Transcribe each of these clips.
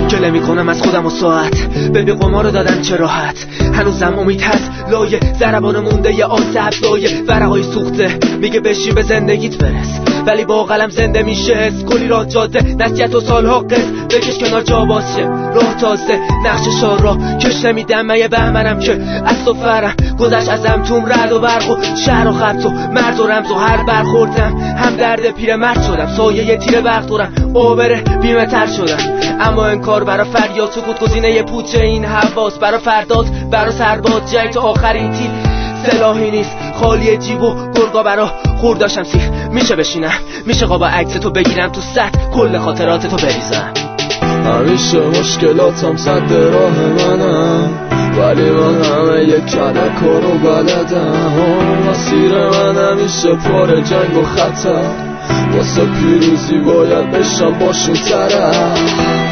گله میکنم از خودم و ساعت ببین قمار رو دادن چه راحت. هنوزم امید هست لایه ضربان مونده ی آسب لایه ورقای سوخته میگه بشی به زندگیت برس، ولی با قلم زنده میشه حس. کلی راه جاده نصیحت و سالها قص بکش کنار جا باشه راه تازه نقش شار را کش نمیدم مگه بهمنم که از تو فرم گذشت ازم توم رد و برق و شهر و خبت و مرد و رمز و هر برخوردم هم درد پیر مرد شدم سایه ی تیر برق دورم اوبره بیمه تر شدم. اما انکار برا فریاد سکوت گزینه ی پوچه این حواس برا فردات برا سرباز جنگ تا آخرین تیر سلاحی نیست خالی جیب و گرگا برا خورداشم سیخ. میشه بشینم میشه قابا عکس تو بگیرم تو سطح کل خاطرات تو بریزم. همیشه مشکلاتم صد راه منم ولی من همه یک کلک رو بلدم. مسیر من همیشه پر جنگ و خطر واسه پیروزی باید بشم باشون طرف.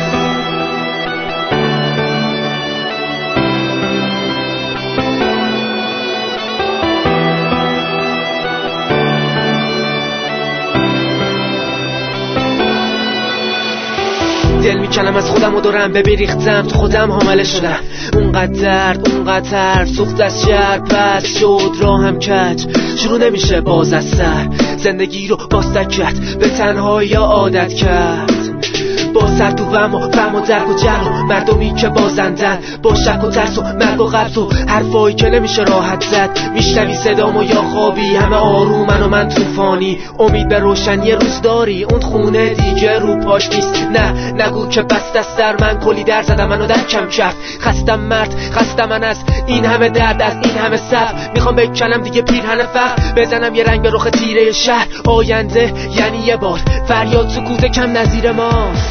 دل میکنم از خودم و دورم بریختم تو خودم حامله شدم. اونقدر درد اونقدر سوخت از شهر پس شد راهم کج شروع نمیشه باز از سر زندگی رو باستک کرد به تنهایی عادت کرد با سر تو فهم و درک و جهل و مردمی که بازندن با شک و ترس و مرگ و قبض و حرفایی که نمیشه راحت زد. میشنوی صدامو یا خوابی همه آرومن و من طوفانی امید به روشنی روز داری اون خونه دیگه رو پاش نیست. نه نگو که بست است در من کلی در زدم منو در کم کرد. خستم مرد خستم من از این همه درد از این همه صبر میخوام بکنم دیگه پیرهن فقر بزنم یه رنگ به رخ تیره شهر. آینده یعنی یه بار فریاد سکوت کم نظیر ماست.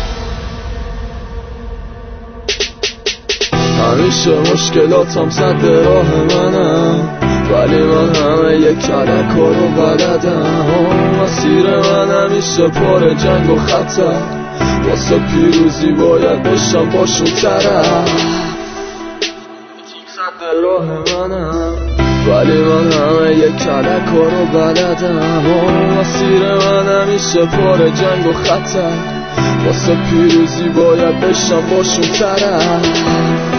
همیشه مشکلاتم صد راه منم ولی من همه یک کلک رو بلدم. مسیر من همیشه پر جنگ و خطر واسه پیروزی باید بشم باشون طرف. صد راه منم ولی من همه یک کلک رو بلدم. مسیر من همیشه پر جنگ و خطر واسه پیروزی باید بشم باشون طرف.